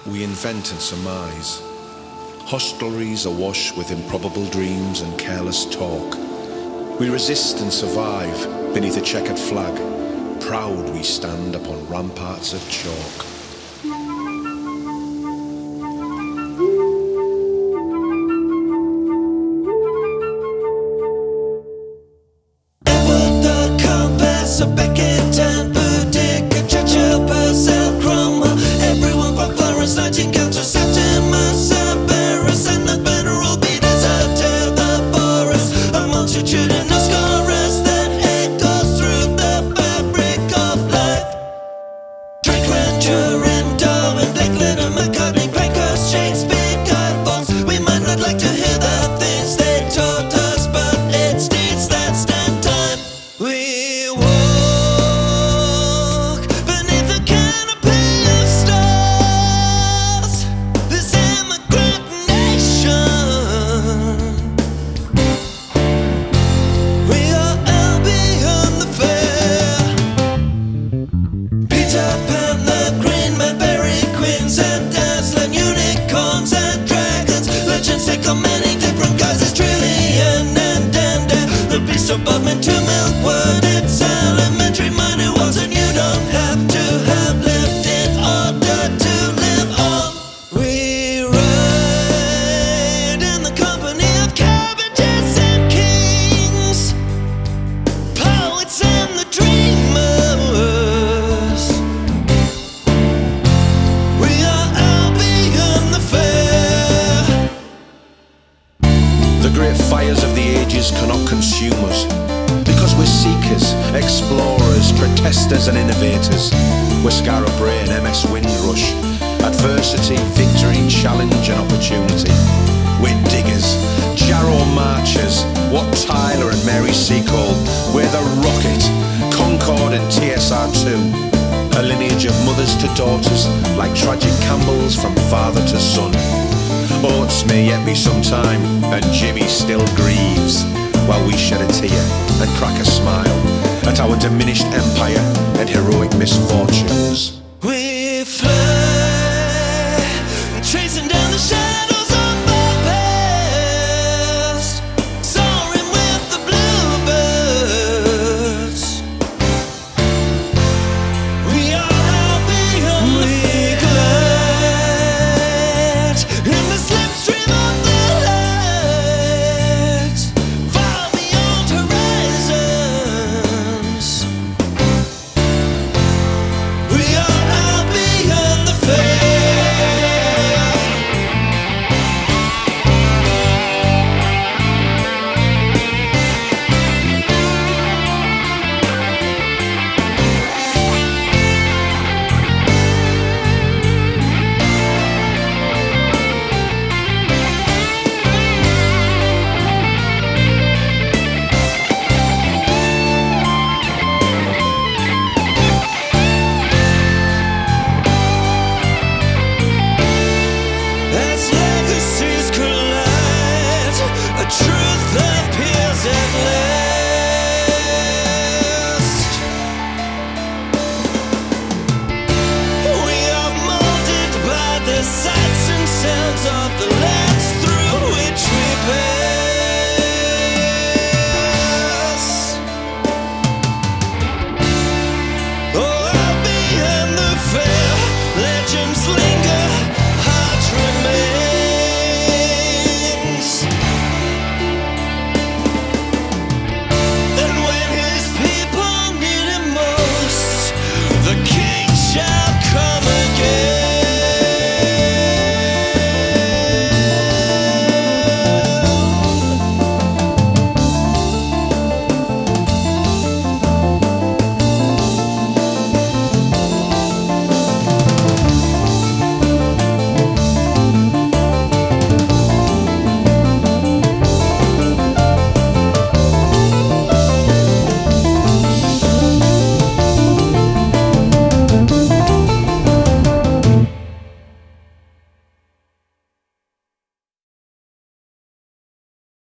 We invent and surmise. Hostelries awash with improbable dreams and careless talk. We resist and survive beneath a checkered flag. Proud we stand upon ramparts of chalk. Edward the Compass, a Beckett and Boudicca, Churchill, Purcell, Cromwell, everyone from Florence Nightingale to Septimus Severus, and the venerable beaters out to the forest. A multitudinous chorus that echoes through the fabric of life. Drake, Rancher, and Darwin, Blake, Lennon, McCartney, Pankhurst, Shakespeare, Guy Fawkes. We might not like to hear the things they taught us, but it's deeds that stand time. We walk beneath a canopy of stars, this immigrant nation. We are Albion the fair, Peter Pan, the Green Man, Fairy Queens and dazzling unicorns and dragons. Legends take on many different guises, Trillian and Dander, the beast of Bodmin to Milkwood. It's elementary, minor worlds, and you don't have to have lived in order to live on. We ride in the company of cabbages and kings, poets and the dreamers. We are Albion the fair. The great fires of the ages cannot consume us, because we're seekers, explorers, protesters and innovators. We're Scarab Brain, MS Windrush, adversity, victory, challenge and opportunity. We're diggers, Jarrow marchers, Wat Tyler and Mary Seacole. We're the Rocket, Concorde and TSR2, a lineage of mothers to daughters, like tragic Campbells from father to son. Oates may yet be sometime, and Jimmy still grieves, while we shed a tear and crack a smile at our diminished empire and heroic misfortunes. We fly, chasing down